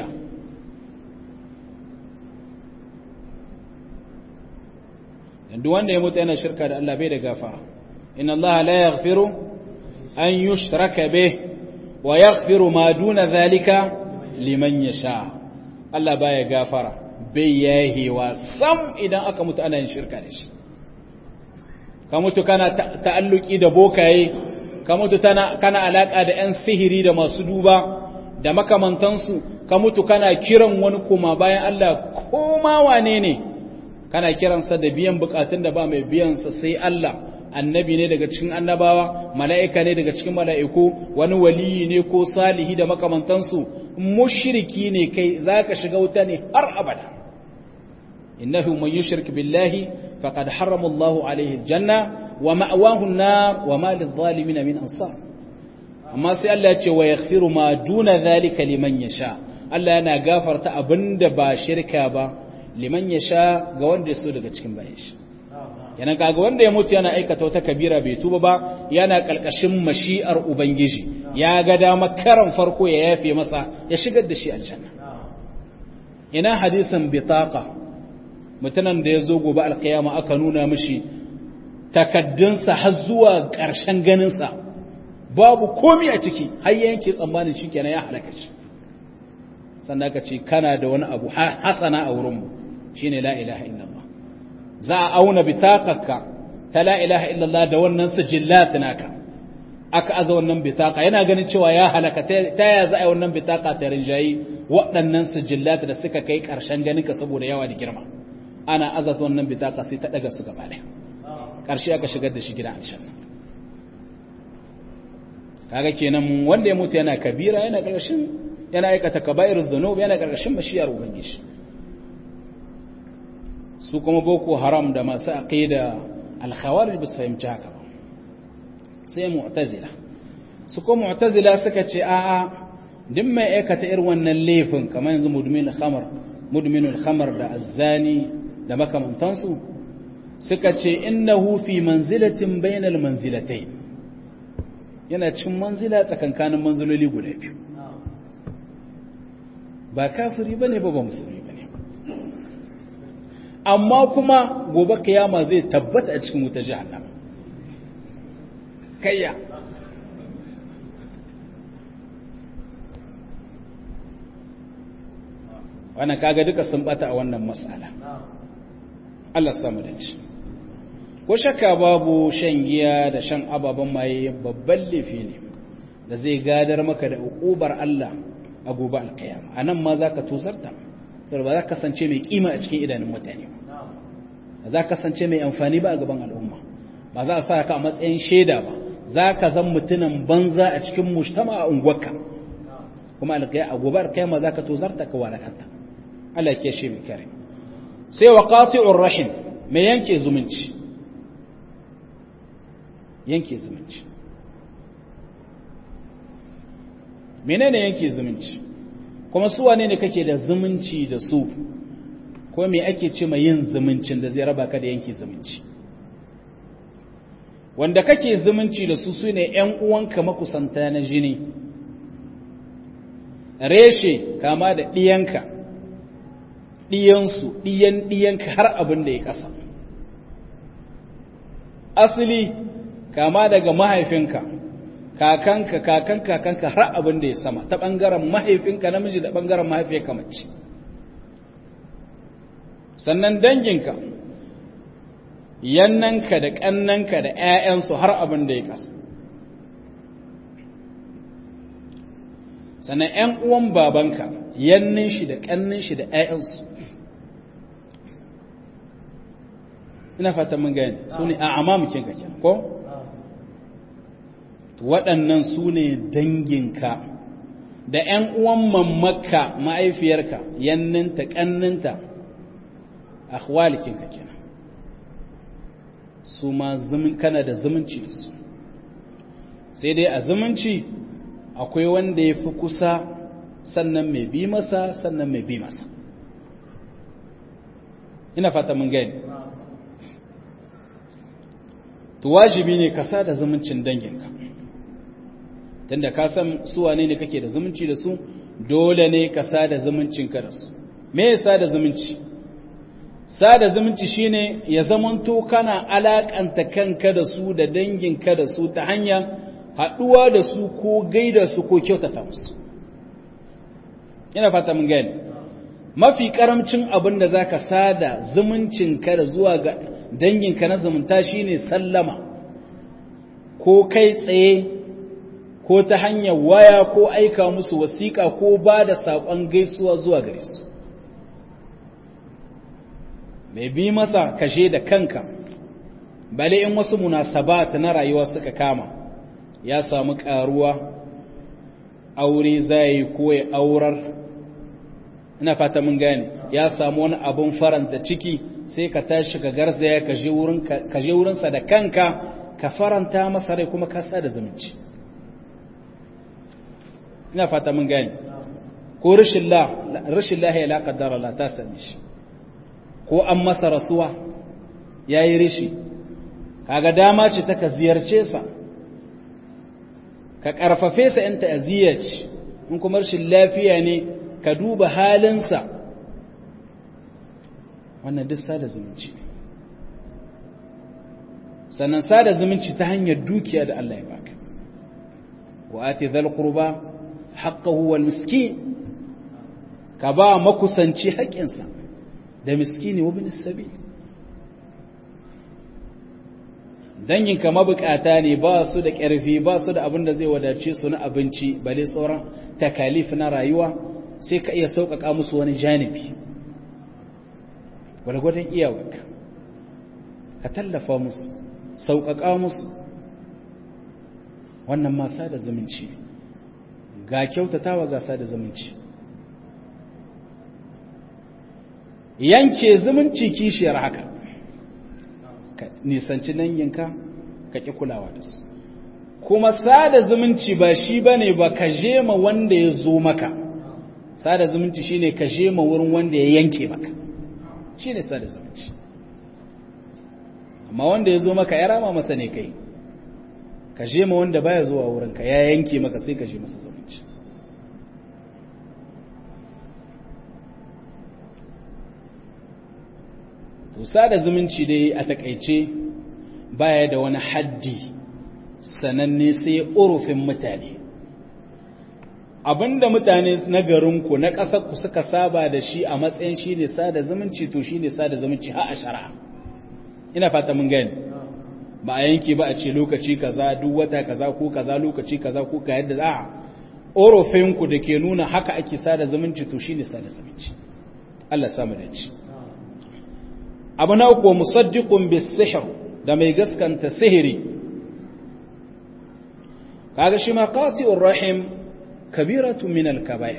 Duk wanda ya mutu yana shirka da Allah bai da gafara. Inna Allah la yaghfiru an yushraka bih wa yaghfiru ma duna zalika liman yasha. Allah baya gafara, bai yahewa sam idan aka mutu ana yin shirka da shi. Ka mutu kana ta'alluki da bokaye, ka mutu kana alaka da 'yan sihiri da masu duba da makamantansu, ka mutu kana kiran wani kuma bayan Allah koma wane ne, kana kiransa da biyan bukatun da ba mai biyansa sai Allah, annabi ne daga cikin annabawa, mala'ika ne daga cikin mala'iku, wani waliyi ne ko salihi da makamantansu, mushriki ne kai, zaka shiga wuta ne har abada. innahu man yushrik billahi faqad harrama Allahu alayhi aljanna wa ma'wahu an-nar wa ma lidh-dhalimin min ansar. Amma sai Allah ya ce wa yaghfiru ma duna dhalika liman yasha. Allah yana gafarta abinda ba shirka ba liman yasha ga wanda ya so daga cikin bayan shi. Yana kaga wanda ya mutu yana aikata wata kabira bai tuba ba, yana kalkashin mashi'ar ubangiji, ya ga dama karan farko ya yafe masa ya shigar da shi aljanna. Ina hadisin bitaqa, mutanen da ya zo gobe alkiyama aka nuna mishi takaddunsa har zuwa ƙarshen ganinsa babu komi a ciki, har yanke tsammanin shi kenan ya halaka shi. Sannan aka ce kana da wani abu hasana a wurinmu shine la ilaha illallah. Za a auna bitaqaka ta la ilaha illallah da wannan sijillat naka, aka aza wannan bitaqa, yana ganin cewa ya halaka, ta ya za a yi wannan bitaqa ta rinjayi waɗannan sijillat da suka kai ƙarshen ganinka saboda yawa da girma. Ana azata wannan bitaqa sai ta daga su gaba ɗaya, ƙarshe aka shigar da shi gidan aljanna. Kaga kenan wanda ya mutu yana kabira, yana ƙarshen, yana aikata kaba'irudh dhunub, yana ƙarshen mashiyar ubangiji. Su kuma boko haram da masu aqida al-khawarij ba su fahimci haka ba, sai mu'tazila. Su kuma mu'tazila suka ce a'a, duk mai aikata irin wannan laifin kamar yanzu mudminul khamar da azzani da makamantansu, suka ce innahu fi manzilatin bainal manzilatayn, yana cikin manzila tsakankanin manziloli guda biyu, ba kafiri bane ba musulmi bane, amma kuma gobe kiyama zai tabbata a cikin wutar jahannama. Kayya wannan kaga duka sun bata a wannan mas'ala. Allah samu dace. Ko shakka babu shan giya da shan ababen maye babban laifi ne da zai gadar maka da ukubar Allah a gobe alkiyama. Anan ma zaka tuzarta, saboda ba za ka kasance mai kima a cikin idanun mutane ba za ka kasance mai amfani ba a gaban al'umma, ba za a sa ka a matsayin shaida ba, za ka zan mutunan banza a cikin mujtama a unguwarka, kuma a gobe alkiyama za ka tuzarta ka walakanta. Allah ke shi mai kare. Sai wa qati'ur rahim, mai yanke zumunci. yanke zumunci. Menene yanke zumunci? Kuma su wane ne kake da zumunci da su? Ko me ake ce mai yin zumuncin da zai raba ka da yanke zumunci? Wanda kake zumunci da su sune ƴan uwanka makusanta na jini, reshe kama da ɗiyanka, ɗiyansu, ɗiyanka har abin da ya ƙasa. Asali kama daga mahaifinka, kakanka har abin da ya sama, ta ɓangaren mahaifinka namiji da ɓangaren mahaifiyarka mace. Sannan danginka, yannanka da ƙannanka da ‘ya'yansu har abin da ya ƙasa. Sannan ‘yan uwan babanka, yannin shi da ƙannin shi da ‘ya'yansu. Ina fata mun gani, su ne a amamukin kake, ko? Waɗannan su ne danginka, da ‘yan uwan mamaka ma'aifiyarka, yanninta, ƙanninta, akhwalikin kake. Su ma kana da zumunci da su, sai dai a zumunci akwai wanda ya fi kusa, sannan mai bi masa, sannan mai bi masa. Ina fata mun gani. To wajibi ne ka sada zumuncin danginka, tunda ka san su wane ne kake da zumunci da su, dole ne ka sada zumuncinka da su. Me ya sada zumunci? Sada zumunci shine ya zamanto kana alakanta kanka da su da danginka da su ta hanyar haɗuwa da su ko gaida su ko kyautata musu. Ina fata mun gani. Mafi karamcin abin da zaka sada zumuncinka da zuwa ga danginka na zumunta shine sallama, ko kai tsaye ko ta hanyar waya ko aika musu wasiƙa ko ba da saƙon gaisuwa zuwa gare su. Mai bi masa kashe da kanka, bale in wasu munasabat na rayuwa suka kama, ya samu ƙaruwa, aure zai ko ya aurar, ina fata mun gane, ya samu wani abun faranta ciki, sai ka tashi ka garzaya ka je wurinsa da kanka, ka faranta masa rai kuma ka sada zumunci. Ina fata mun gane. Ko rashin lahiya la qaddara la ta same shi, ko an masa rasuwa yayi rishi, kaga dama ce ta ka ziyarce sa, ka karfafe sa in ta'aziyya ce, in kuma rashin lafiya ne ka duba halinsa. Wannan duk sada zumunci ne. Sannan sada zumunci ta hanyar dukiya da Allah ya baka. Wa ati dhal qurba haqqahu wal miskin, ka ba makusanci haƙƙinsa da miskini wa bin sabil. Danginka mabukata ne, ba su da ƙarfi, ba su da abin da zai wadace su na abinci, bale sauran takalif na rayuwa, sai ka iya sauƙaƙa musu wani janibi gwargwadon iyawarka, ka tallafa musu, sauƙaƙa musu. Wannan ma sada zumunci, ga kyautatawa ga sada zumunci. Yanke zumunci kishiyar haka, ka nisanci danginka, ka ƙi kulawa da su. Kuma sada zumunci ba shi bane ba ka je ma wanda ya zo maka. Sada zumunci shine ka je ma wurin wanda ya yanke maka, shine sada zumunci. Amma wanda ya zo maka ya rama masa ne kai, ka je ma wanda baya zuwa wurinka, ya yanke maka, sai ka je masa zumunci. To sada zumunci dai a takaice baya da wani haddi sananne, sai urufin mutane. Abinda mutane na garinku na ƙasarku suka saba da shi a matsayin shi ne sada zumunci, to shi ne sada zumunci a shari'a. Ina fata mun gani. Ba a yanke ba a ce lokaci kaza, duk wata kaza ko kaza, lokaci kaza ko ka yadda a urufinku da ke nuna haka ake sada zumunci, to shi ne sada zumunci. Allah samu da ci. Abu na uku, musaddiqun bis-sihr, da mai gaskanta sihiri. Kaga shi ma qati'ur rahim kabiratu min al-kaba'ir.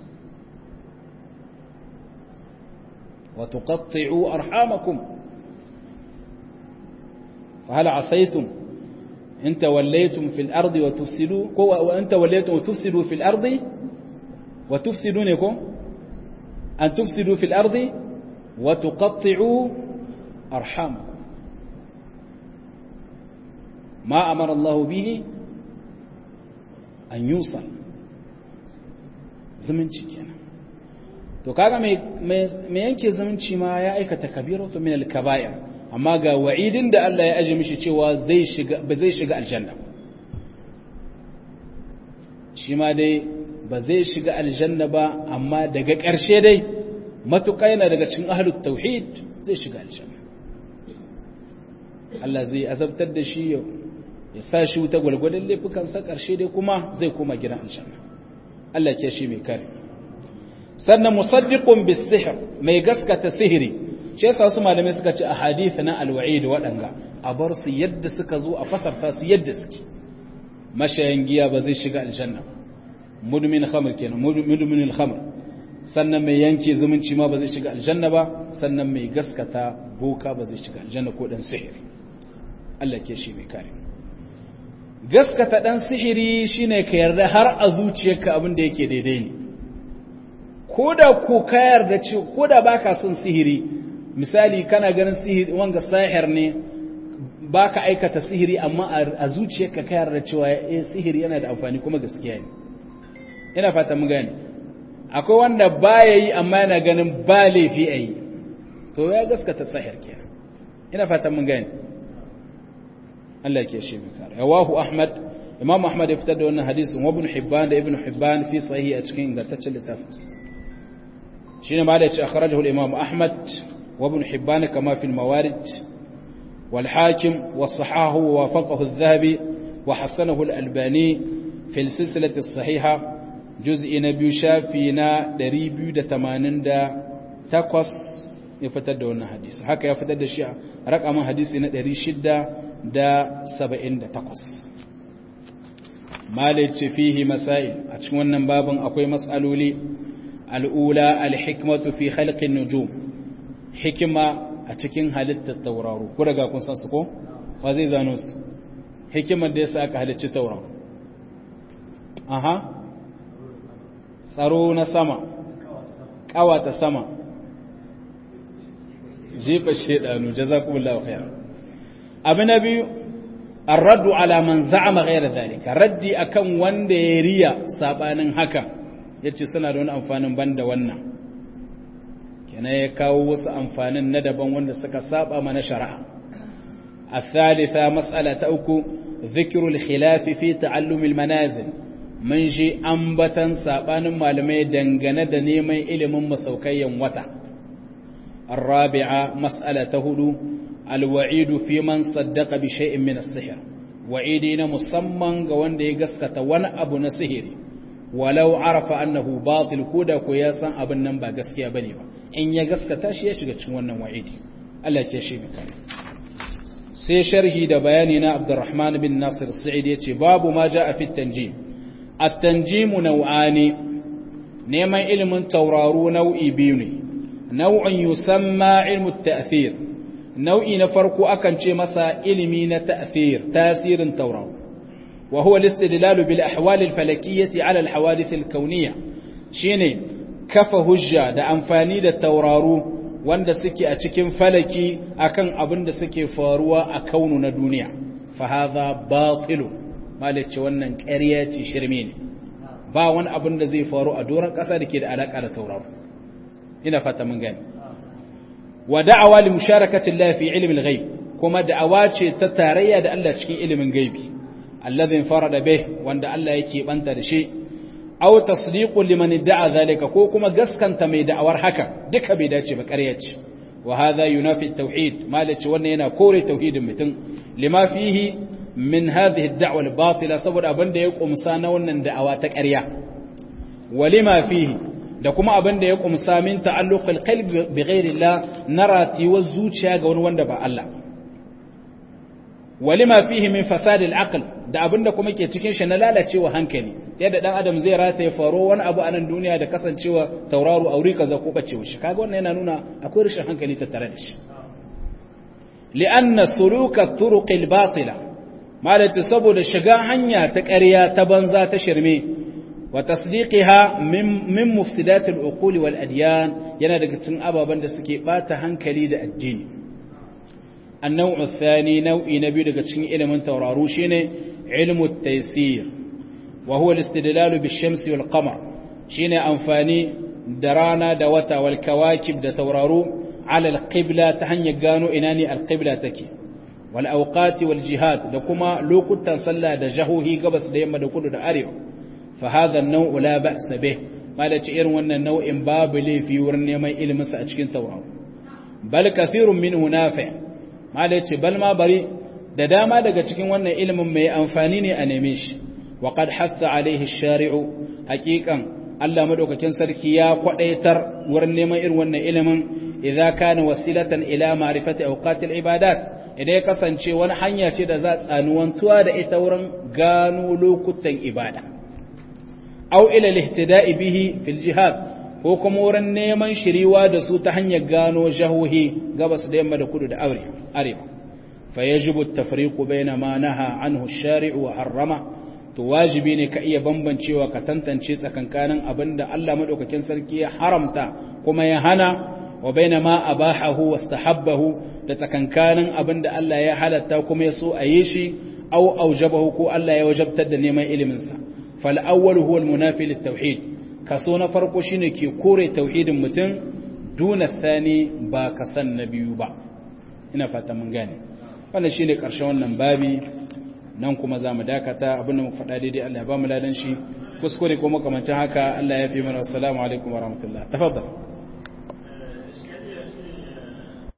Wa tuqatti'u arhamakum fa hal asaytum in tawallaytum fil ardi wa tufsidu ko wa in tawallaytum wa tufsidu fil ardi wa tufsidu ne ko an tufsidu fil ardi wa tuqatti'u arhamakum ma amara Allah bihi an yusal zumunci kenan to kaga mai yanke zumunci ma ya aikata kabiratu min al-kaba'ir amma ga wa'idin da Allah ya aje mishi cewa ba zai shiga aljanna shi ma dai ba zai shiga aljanna ba amma daga ƙarshe dai matuƙa yana daga cikin ahlut tauhid zai shiga aljanna Allah zai azabtar da shi ya sa shi wuta gwalgwadon laifukansa ƙarshe dai kuma zai koma gidan aljanna Allah ke shi mai kare sannan musaddiqun bis-sihr mai gaskata sihiri shi yasa su malamai suka ce a hadisi na al-wa'id wadanga a bar su yadda suka zo a fasarta su yadda suke mashayin giya ba zai shiga aljanna mudmin khamr kenan mudmin al-khamr sannan mai yanke zumunci ma ba zai shiga aljanna ba sannan mai gaskata boka ba zai shiga aljanna ko dan sihiri Allah ke shi mai kare gaskata dan sihiri shine ka yarda har a zuciyarka abin da yake daidai ne koda ko ka yarda ce koda baka son sihiri misali kana ganin sihiri wanga sahir ne baka aikata sihiri amma a zuciyarka ka yarda cewa sihiri yana da amfani kuma gaskiya ne ina fata mun gane akwai wanda baya yi amma yana ganin ba laifi ayi to ya gaskata sahir kenan ina fata mun gane Allah ke shi mai kare rawahu ahmad imam ahmad ya fitar da wannan hadisin wa ibn hibban da ibn hibban fi sahih a cikin ingantaccen littafinsa shine ma da ya ce akhrajahu al-imam ahmad wa ibn hibban kama fi al-mawarid wal hakim wa sahahu wa wafaqahu adh-dhahabi wa hasanahu al-albani fi al-silsilati as-sahiha juz'i na biyu shafi na 288 ya fitar da wannan hadisi haka ya fitar da shi a rakamin hadisi na 678 malai fihi masail a cikin wannan babin akwai mas'aloli al'ula al-hikmatu fi khalqin nujum hikima a cikin halittar tauraro ko daga kun san su ko wa zai zano su hikimar da yasa aka halicci tauraro aha tsaro na sama kawata sama jefa shedanu jazakumullahu khair abu na biyu الرد على من زعم غير ذلك ردي akan wanda ya riya sabanin haka yace suna da wani amfanin banda wannan kenan ya kawo wasu amfanin na daban wanda suka saba mana shari'a الثالثة مسألة أكو ذكر الخلاف في تعلم المنازل من جي أنبتا سابان معلمي دنغنا دنيمي إلمم مسوكيا وتا الرابعة مسألة هدو الوعيد في من صدق بشيء من السحر وعيدين مصمم قوان دي قسكة وانا أبو نسهري ولو عرف أنه باطل كودا كوياسا أبن نمبا قسكي أبنيبا إن يقسكة شيشك تشوانا وعيدي ألا كيشي مكاني سي شرحي دا بيانينا عبد الرحمن بن ناصر السعيدي باب ما جاء في التنجيم التنجيم نوعان نيما علم تورارو نوعي بيوني نوع يسمى علم التأثير nau'i na farko akan ce masa ilimi na tasirin tauraro wa huwa al-istidlal bil ahwal al-falakiyyah ala al-hawadith al-kawniyya shine kafa hujja da amfani da tauraro wanda suke a cikin falaki akan abin da suke faruwa a kaunu na duniya fa hadha batil malace wannan ƙarya ce shirme ne ba wani abin da zai faru a doron ƙasa da ke da alaka da tauraro ina fata mun gani wa da'awa li musharakati Allah fi ilmi al-ghaib kuma da'awa ce ta tarayya da Allah cikin ilimin gaibi alladhi farada bih wanda Allah yake banta da shi aw tasdiqu liman da'a zalika ko kuma gaskanta mai da'awar haka duka bai dace ba ƙarya ce wa hadha yunafi at-tauhid malaci wannan yana kore tauhidin mutum lima fihi min hadhihi ad-da'wa al-batila saboda abinda ya kumsa na wannan da'awa ta ƙarya walima fihi da kuma abin da ya kumsa min ta'alluqul qalbi bi ghairillah narati wa zuciya ga wani wanda ba Allah walima fihi min fasad al-aql da abin da kuma ke cikin shi na lalacewa hankali yadda dan adam zai rata ya faro wani abu a nan duniya da kasancewa tauraro aure kaza ko bacewa shi kaga wannan yana nuna akwai rashin hankali tattare da shi li'anna suluka turuq al-batila malaci saboda shiga hanya ta ƙarya ta banza ta shirme wa tasdiqiha min mufsidatil uquli wal adyan yana daga cikin ababan da suke bata hankali da addini an-naw'u ath-thani nau'i na biyu daga cikin ilimin tauraru shine ilmu at-taysir wa huwa al-istidlal bish-shamsi wal-qamar shine amfani da rana da wata wal kawakib da tauraru ala al-qibla ta hanyar gano ina ne al-qibla take wal awqati wal jihad da kuma lokutan sallah da jahohi gabas da yamma da kudu da arewa fa hadha an-naw'u la ba'sa bih malaci irin wannan nau'in babu laifi wurin neman ilimin sa a cikin tauraro bal kathirun minhu nafi' malaci bal ma bari da dama daga cikin wannan ilimin mai amfani ne a neme shi wa qad hassa alaihi ash-shari'u haqiqan Allah madaukakin sarki ya kwadaitar wurin neman irin wannan ilimin idza kana wasilatan ila ma'rifati awqatil ibadat idan ya kasance wani hanya ce da za tsanuwantuwa da ita wurin gano lokutan ibada aw ila al-ihtida'i bihi fil jihad ko kuma wurin neman shiriwa da su ta hanyar gano jahohi gabas da yamma da kudu da arewa fa yajibu at-tafriqu bayna ma naha anhu ash-shari'u wa harrama to wajibi ne ka iya bambancewa ka tantance tsakankanin abinda Allah madaukakin sarki ya haramta kuma ya hana wa baina ma abahahu wastahabbahu da tsakankanin abinda Allah ya halatta kuma ya so a yi shi aw aujabahu ko Allah ya wajabtar da neman ilimin sa fal awwal huwa al munafi lit tauhid kaso na farko shine ke kore tauhidin mutum duna thani ba kasan na biyu ba ina fata mun gane wannan shine karshen wannan babi nan kuma za mu dakata abinda muka faɗa daidai Allah ya ba mu ladan shi kuskure ko makamancin haka Allah ya fi mana assalamu alaikum wa rahmatullah tafaddal